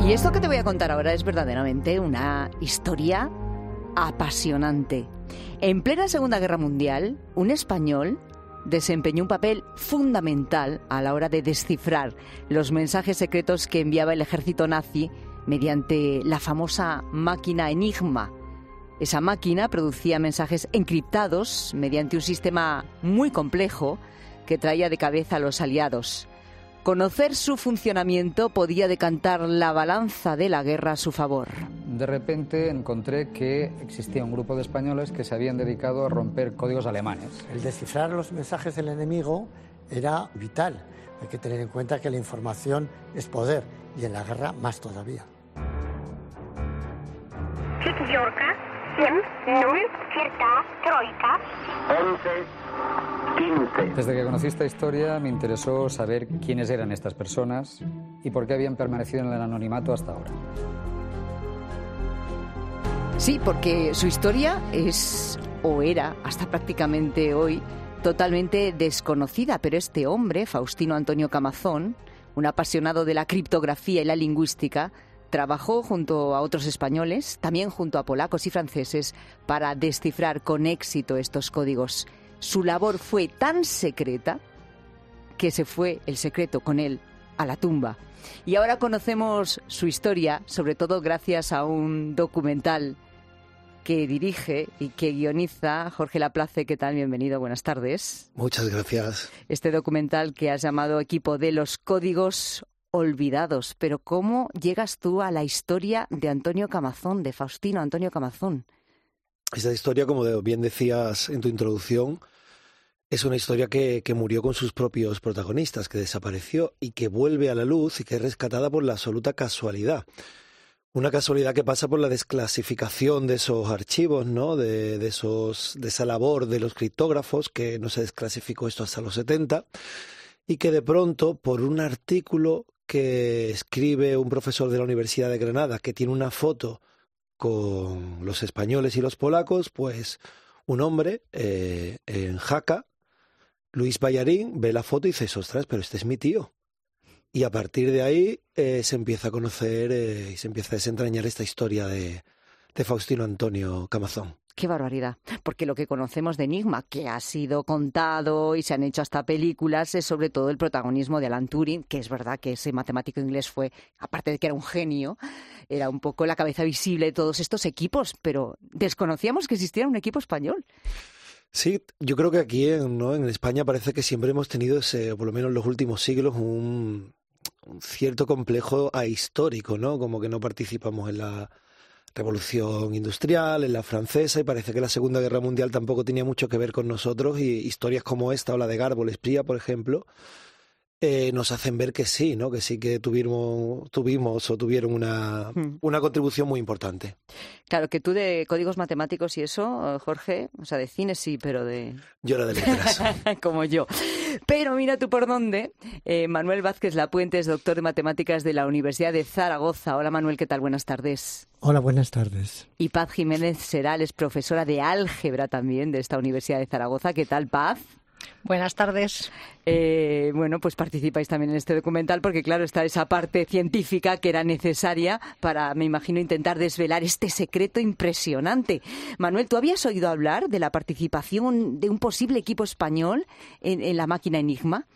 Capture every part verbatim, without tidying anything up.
Y esto que te voy a contar ahora es verdaderamente una historia apasionante. En plena Segunda Guerra Mundial, un español desempeñó un papel fundamental a la hora de descifrar los mensajes secretos que enviaba el ejército nazi mediante la famosa máquina Enigma. Esa máquina producía mensajes encriptados mediante un sistema muy complejo que traía de cabeza a los aliados. Conocer su funcionamiento podía decantar la balanza de la guerra a su favor. De repente encontré que existía un grupo de españoles que se habían dedicado a romper códigos alemanes. El descifrar los mensajes del enemigo era vital. Hay que tener en cuenta que la información es poder y en la guerra más todavía. Desde que conocí esta historia me interesó saber quiénes eran estas personas y por qué habían permanecido en el anonimato hasta ahora. Sí, porque su historia es, o era, hasta prácticamente hoy, totalmente desconocida, pero este hombre, Faustino Antonio Camazón, un apasionado de la criptografía y la lingüística, trabajó junto a otros españoles, también junto a polacos y franceses, para descifrar con éxito estos códigos. Su labor fue tan secreta que se fue el secreto con él a la tumba. Y ahora conocemos su historia, sobre todo gracias a un documental que dirige y que guioniza Jorge Laplace. ¿Qué tal? Bienvenido, buenas tardes. Muchas gracias. Este documental que has llamado Equipo de los Códigos Olvidados. Pero ¿cómo llegas tú a la historia de Antonio Camazón, de Faustino Antonio Camazón? Esta historia, como bien decías en tu introducción, es una historia que, que murió con sus propios protagonistas, que desapareció y que vuelve a la luz y que es rescatada por la absoluta casualidad. Una casualidad que pasa por la desclasificación de esos archivos, ¿no? De, de, esos, de esa labor de los criptógrafos, que no se desclasificó esto hasta los setenta, y que de pronto, por un artículo que escribe un profesor de la Universidad de Granada, que tiene una foto con los españoles y los polacos, pues un hombre eh, en Jaca, Luis Ballarín, ve la foto y dice, ostras, pero este es mi tío. Y a partir de ahí eh, se empieza a conocer eh, y se empieza a desentrañar esta historia de, de Faustino Antonio Camazón. ¡Qué barbaridad! Porque lo que conocemos de Enigma, que ha sido contado y se han hecho hasta películas, es sobre todo el protagonismo de Alan Turing, que es verdad que ese matemático inglés fue, aparte de que era un genio, era un poco la cabeza visible de todos estos equipos, pero desconocíamos que existiera un equipo español. Sí, yo creo que aquí en, ¿no? en España parece que siempre hemos tenido, ese, o por lo menos en los últimos siglos, un, un cierto complejo ahistórico, ¿no? Como que no participamos en la Revolución Industrial, en la francesa, y parece que la Segunda Guerra Mundial tampoco tenía mucho que ver con nosotros, y historias como esta o la de Garbo L'Espria, por ejemplo, eh, nos hacen ver que sí, ¿no? Que sí que tuvimos, tuvimos o tuvieron una, hmm. una contribución muy importante. Claro, que tú de códigos matemáticos y eso, Jorge, o sea, de cine sí, pero de... Yo era de letras. Como yo. Pero mira tú por dónde. Eh, Manuel Vázquez Lapuente es doctor de matemáticas de la Universidad de Zaragoza. Hola Manuel, ¿qué tal? Buenas tardes. Hola, buenas tardes. Y Paz Jiménez Seral es profesora de álgebra también de esta Universidad de Zaragoza. ¿Qué tal, Paz? Buenas tardes. Eh, bueno, pues participáis también en este documental porque, claro, está esa parte científica que era necesaria para, me imagino, intentar desvelar este secreto impresionante. Manuel, ¿tú habías oído hablar de la participación de un posible equipo español en, en la máquina Enigma?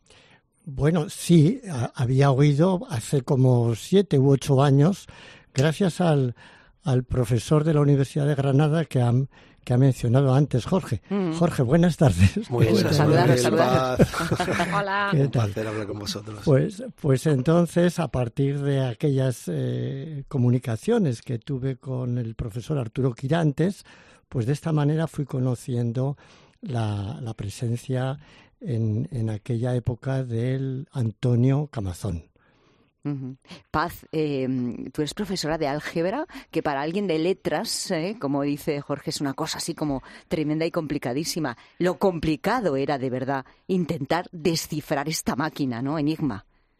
Bueno, sí, a, había oído hace como siete u ocho años, gracias al, al profesor de la Universidad de Granada que han... que ha mencionado antes Jorge. Mm. Jorge, buenas tardes. Muy buenas tardes. Saludaros, Hola. Un placer hablar con vosotros. Pues, pues entonces, a partir de aquellas eh, comunicaciones que tuve con el profesor Arturo Quirantes, pues de esta manera fui conociendo la, la presencia en, en aquella época del Antonio Camazón. Uh-huh. Paz, eh, tú eres profesora de álgebra, que para alguien de letras, eh, como dice Jorge, es una cosa así como tremenda y complicadísima. Lo complicado era, de verdad, intentar descifrar esta máquina, ¿no? Enigma.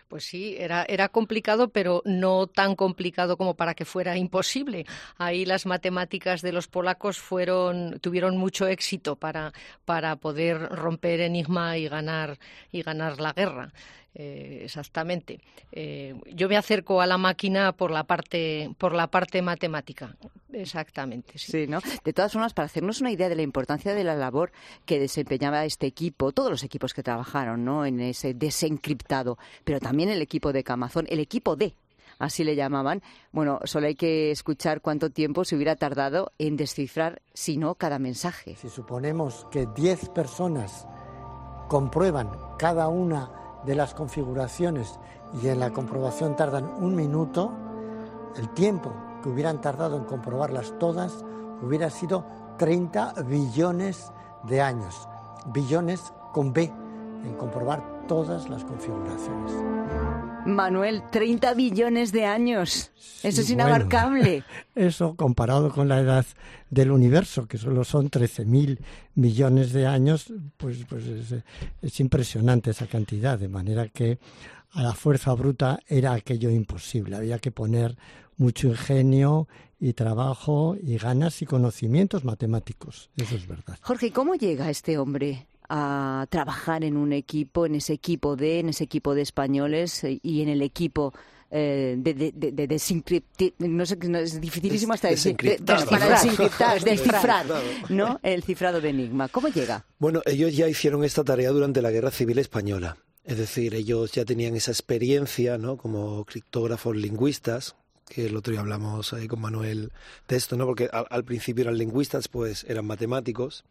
Pues sí, era, era complicado, pero no tan complicado como para que fuera imposible. Ahí las matemáticas de los polacos fueron, tuvieron mucho éxito para, para poder romper enigma y ganar, y ganar la guerra. Eh, exactamente. Eh, yo me acerco a la máquina por la parte por la parte matemática. Exactamente. Sí. Sí, ¿no? De todas formas, para hacernos una idea de la importancia de la labor que desempeñaba este equipo, todos los equipos que trabajaron, ¿no?, en ese desencriptado, pero también el equipo de Camazón, el equipo D, así le llamaban. Bueno, solo hay que escuchar cuánto tiempo se hubiera tardado en descifrar, si no, cada mensaje. Si suponemos que diez personas comprueban cada una de las configuraciones y en la comprobación tardan un minuto, el tiempo que hubieran tardado en comprobarlas todas hubiera sido treinta billones de años. Billones con B, en comprobar todas las configuraciones. Manuel, treinta billones de años. Eso Sí, es inabarcable. Bueno, eso comparado con la edad del universo, que solo son trece mil millones de años, pues, pues es, es impresionante esa cantidad, de manera que a la fuerza bruta era aquello imposible. Había que poner mucho ingenio y trabajo y ganas y conocimientos matemáticos. Eso es verdad. Jorge, ¿cómo llega este hombre a trabajar en un equipo, en ese equipo D, en ese equipo de españoles y en el equipo eh, de, de, de, de desencriptar, no sé, no, es dificilísimo hasta decir, de, de, para desencriptar, descifrar, ¿no?, el cifrado de enigma. ¿Cómo llega? Bueno, ellos ya hicieron esta tarea durante la Guerra Civil Española. Es decir, ellos ya tenían esa experiencia, ¿no?, como criptógrafos lingüistas, que el otro día hablamos ahí con Manuel de esto, ¿no?, porque al, al principio eran lingüistas, pues eran matemáticos.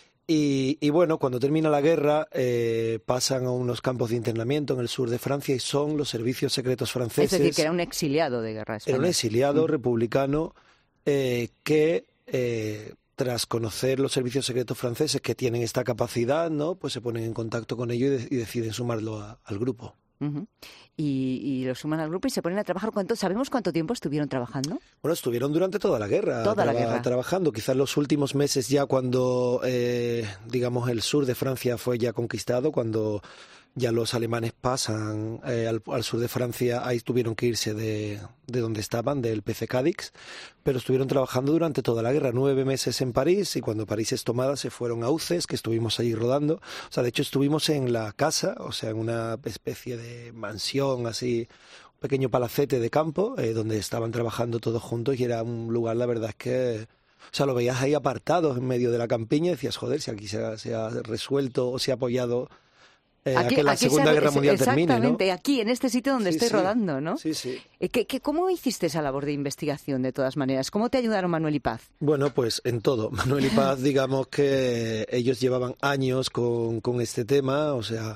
Y, y bueno, cuando termina la guerra eh, pasan a unos campos de internamiento en el sur de Francia y son los servicios secretos franceses. Es decir, que era un exiliado de guerra española. Era un exiliado mm. republicano eh, que, eh, tras conocer los servicios secretos franceses que tienen esta capacidad, ¿no?, pues se ponen en contacto con ellos y, de, y deciden sumarlo a, al grupo. Uh-huh. Y, y lo suman al grupo y se ponen a trabajar. ¿Cuánto, ¿Sabemos cuánto tiempo estuvieron trabajando? Bueno, estuvieron durante toda la guerra, toda traba- la guerra. trabajando. Quizás los últimos meses ya cuando, eh, digamos, el sur de Francia fue ya conquistado, cuando ya los alemanes pasan eh, al, al sur de Francia, ahí tuvieron que irse de, de donde estaban, del P C Cadix, pero estuvieron trabajando durante toda la guerra, nueve meses en París, y cuando París es tomada se fueron a Uces, que estuvimos allí rodando. O sea, de hecho estuvimos en la casa, o sea, en una especie de mansión así, un pequeño palacete de campo, eh, donde estaban trabajando todos juntos, y era un lugar, la verdad es que... O sea, lo veías ahí apartados en medio de la campiña y decías, joder, si aquí se ha, se ha resuelto o se ha apoyado Eh, Aquí, a que la aquí Segunda se, Guerra Mundial termine, ¿no? Exactamente, aquí, en este sitio donde Sí, estoy sí. rodando, ¿no? Sí, sí. ¿Qué, qué, ¿Cómo hiciste esa labor de investigación, de todas maneras? ¿Cómo te ayudaron Manuel y Paz? Bueno, pues en todo. Manuel y Paz, digamos que ellos llevaban años con, con este tema, o sea,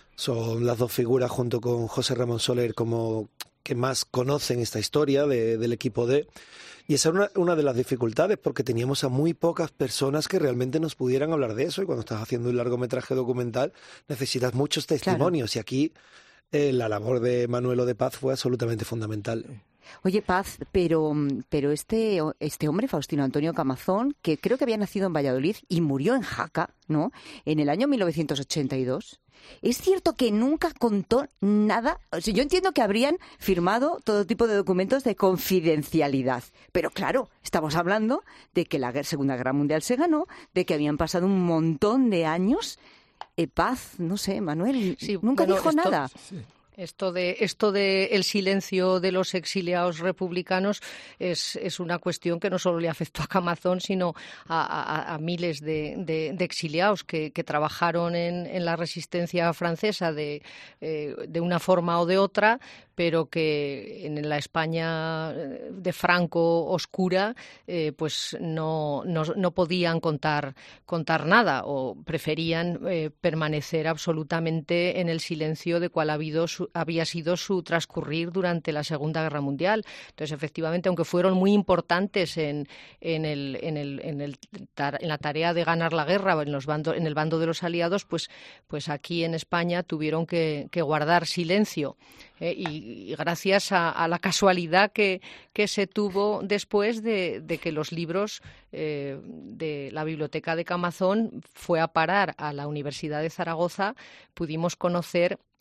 son las dos figuras junto con José Ramón Soler como que más conocen esta historia de, del equipo D. Y esa era una, una de las dificultades, porque teníamos a muy pocas personas que realmente nos pudieran hablar de eso, y cuando estás haciendo un largometraje documental necesitas muchos testimonios, claro. Y aquí eh, la labor de Manuel o de Paz fue absolutamente fundamental. Oye, Paz, pero, pero este, este hombre, Faustino Antonio Camazón, que creo que había nacido en Valladolid y murió en Jaca, ¿no?, en el año mil novecientos ochenta y dos, ¿es cierto que nunca contó nada? O sea, yo entiendo que habrían firmado todo tipo de documentos de confidencialidad, pero claro, estamos hablando de que la Segunda Guerra Mundial se ganó, de que habían pasado un montón de años. Eh, Paz, no sé, Manuel, sí, nunca bueno, dijo esto... nada. Sí. Esto de esto de el silencio de los exiliados republicanos es, es una cuestión que no solo le afectó a Camazón, sino a, a, a miles de, de, de exiliados que, que trabajaron en, en la resistencia francesa de, eh, de una forma o de otra, pero que en la España de Franco oscura eh, pues no, no, no podían contar, contar nada, o preferían eh, permanecer absolutamente en el silencio de cuál ha habido su, había sido su transcurrir durante la Segunda Guerra Mundial. Entonces, efectivamente, aunque fueron muy importantes en, en, el, en, el, en, el, en la tarea de ganar la guerra en, los bandos, en el bando de los aliados, pues, pues aquí en España tuvieron que, que guardar silencio. Eh, y, y gracias a, a la casualidad que, que se tuvo después de, de que los libros eh, de la biblioteca de Camazón fue a parar a la Universidad de Zaragoza, pudimos conocer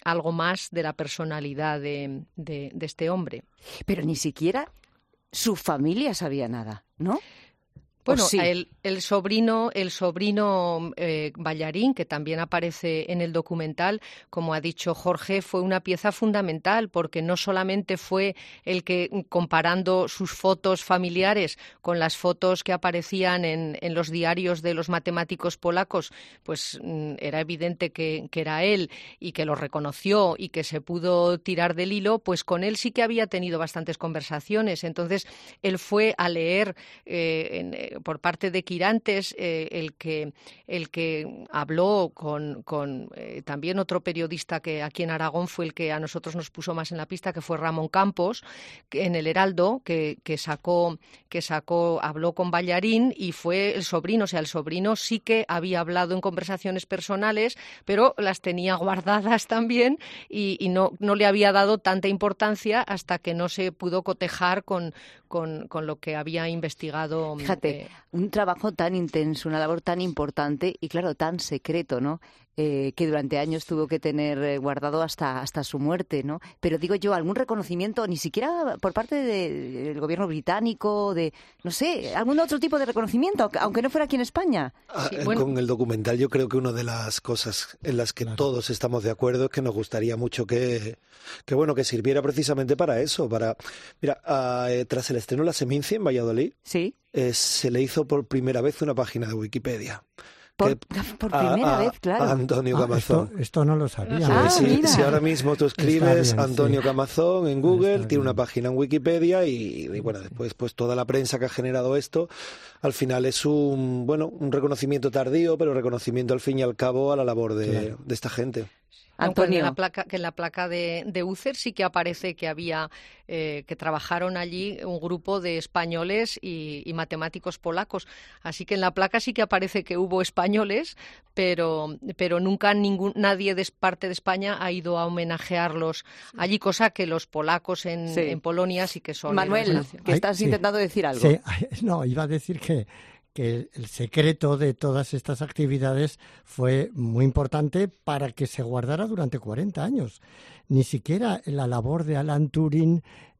algo más de la personalidad de, de, de este hombre. Pero ni siquiera su familia sabía nada, ¿no? Bueno, sí. el, el sobrino, el sobrino eh, Ballarín, que también aparece en el documental, como ha dicho Jorge, fue una pieza fundamental porque no solamente fue el que, comparando sus fotos familiares con las fotos que aparecían en, en los diarios de los matemáticos polacos, pues mm, era evidente que, que era él y que lo reconoció y que se pudo tirar del hilo, pues con él sí que había tenido bastantes conversaciones. Entonces, él fue a leer eh, en, por parte de Quirantes, eh, el que el que habló con, con eh, también otro periodista que aquí en Aragón fue el que a nosotros nos puso más en la pista, que fue Ramón Campos, que en el Heraldo, que, que sacó, que sacó, habló con Ballarín y fue el sobrino, o sea, el sobrino sí que había hablado en conversaciones personales, pero las tenía guardadas también y, y no, no le había dado tanta importancia hasta que no se pudo cotejar con, con, con lo que había investigado. Fíjate, eh, un trabajo tan intenso, una labor tan importante y, claro, tan secreto, ¿no? Eh, que durante años tuvo que tener eh, guardado hasta, hasta su muerte, ¿no? Pero digo yo, algún reconocimiento, ni siquiera por parte de, del gobierno británico, de, no sé, algún otro tipo de reconocimiento, aunque no fuera aquí en España. Ah, sí, bueno. Con el documental yo creo que una de las cosas en las que claro. todos estamos de acuerdo es que nos gustaría mucho que, que bueno, que sirviera precisamente para eso, para... Mira, uh, tras el estreno de La Seminci en Valladolid, ¿sí? eh, se le hizo por primera vez una página de Wikipedia. Por, por primera a, vez, claro. A Antonio Camazón. Ah, esto, esto no lo sabía. Ah, si, mira. si ahora mismo tú escribes bien, Antonio sí. Camazón en Google, Está tiene una bien. página en Wikipedia y, y bueno, después pues toda la prensa que ha generado esto, al final es un bueno un reconocimiento tardío, pero reconocimiento al fin y al cabo a la labor de, claro. de esta gente. Antonio. En la placa, que en la placa de, de Úcer sí que aparece que había eh, que trabajaron allí un grupo de españoles y, y matemáticos polacos. Así que en la placa sí que aparece que hubo españoles, pero, pero nunca ningún, nadie de parte de España ha ido a homenajearlos allí, cosa que los polacos en, sí. en Polonia sí que son. Manuel, que estás Ay, intentando sí. decir algo. Sí. No, iba a decir que que el secreto de todas estas actividades fue muy importante para que se guardara durante cuarenta años. Ni siquiera la labor de Alan Turing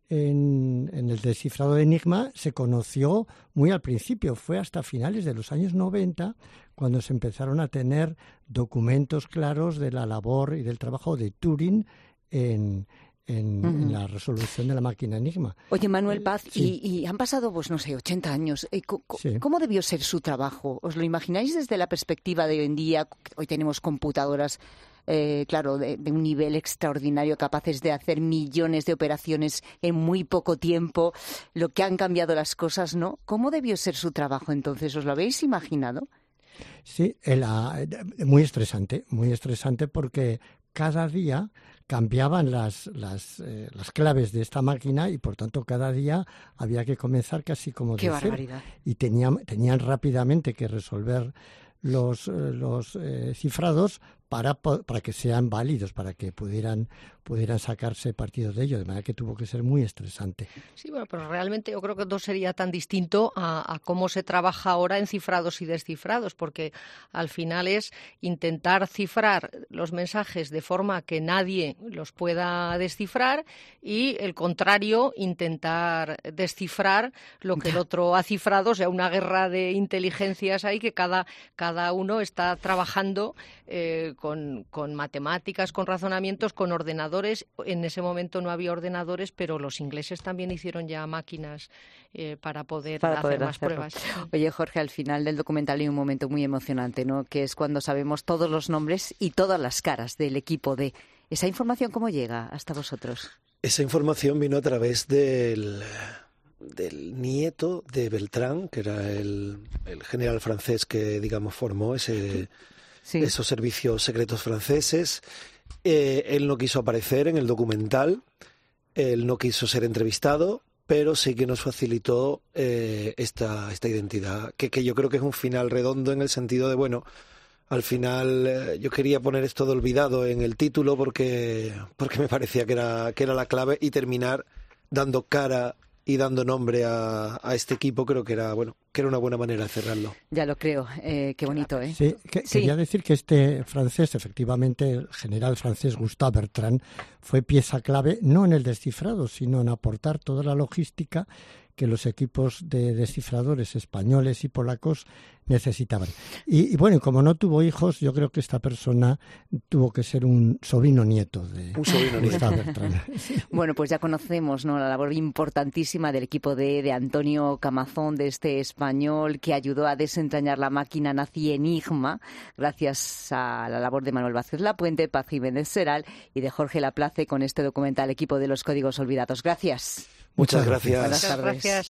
en, en el descifrado de Enigma se conoció muy al principio, fue hasta finales de los años noventa cuando se empezaron a tener documentos claros de la labor y del trabajo de Turing en En, uh-huh. en la resolución de la máquina Enigma. Oye, Manuel Paz, sí. y, y han pasado, pues no sé, ochenta años. Eh, co- sí. ¿Cómo debió ser su trabajo? ¿Os lo imagináis desde la perspectiva de hoy en día? Hoy tenemos computadoras, eh, claro, de, de un nivel extraordinario, capaces de hacer millones de operaciones en muy poco tiempo, lo que han cambiado las cosas, ¿no? ¿Cómo debió ser su trabajo entonces? ¿Os lo habéis imaginado? Sí, era muy estresante, muy estresante porque cada día cambiaban las, las, eh, las claves de esta máquina y, por tanto, cada día había que comenzar casi como ¡Qué de cero. barbaridad! Y tenían, tenían rápidamente que resolver los, eh, los eh, cifrados para, para que sean válidos, para que pudieran, pudieran sacarse partido de ello, de manera que tuvo que ser muy estresante. Sí, bueno, pero realmente yo creo que no sería tan distinto a, a cómo se trabaja ahora en cifrados y descifrados, porque al final es intentar cifrar los mensajes de forma que nadie los pueda descifrar y, el contrario, intentar descifrar lo que el otro ha cifrado, o sea, una guerra de inteligencias ahí que cada, cada uno está trabajando eh, con, con matemáticas, con razonamientos, con ordenadores. En ese momento no había ordenadores, pero los ingleses también hicieron ya máquinas eh, para poder para hacer poder más hacerlo. pruebas. Oye, Jorge, al final del documental hay un momento muy emocionante, ¿no? Que es cuando sabemos todos los nombres y todas las caras del equipo de... ¿Esa información cómo llega hasta vosotros? Esa información vino a través del, del nieto de Beltrán, que era el, el general francés que, digamos, formó ese... Sí. esos servicios secretos franceses. Eh, él no quiso aparecer en el documental, él no quiso ser entrevistado, pero sí que nos facilitó eh, esta, esta identidad, que, que yo creo que es un final redondo en el sentido de, bueno, al final eh, yo quería poner esto de olvidado en el título porque, porque me parecía que era, que era la clave y terminar dando cara y dando nombre a, a este equipo, creo que era bueno que era una buena manera de cerrarlo. Ya lo creo, eh, qué bonito, ¿eh? Sí, que, sí, quería decir que este francés, efectivamente, el general francés Gustave Bertrand, fue pieza clave no en el descifrado, sino en aportar toda la logística que los equipos de descifradores españoles y polacos necesitaban. Y, y bueno, como no tuvo hijos, yo creo que esta persona tuvo que ser un sobrino nieto de un sobrino nieto. Bertrand. Bueno, pues ya conocemos, ¿no?, la labor importantísima del equipo de, de Antonio Camazón, de este español que ayudó a desentrañar la máquina nazi Enigma, gracias a la labor de Manuel Vázquez Lapuente, Paz Jiménez Seral y de Jorge Laplace con este documental Equipo de los Códigos Olvidados. Gracias. Muchas gracias. Buenas tardes. Muchas gracias.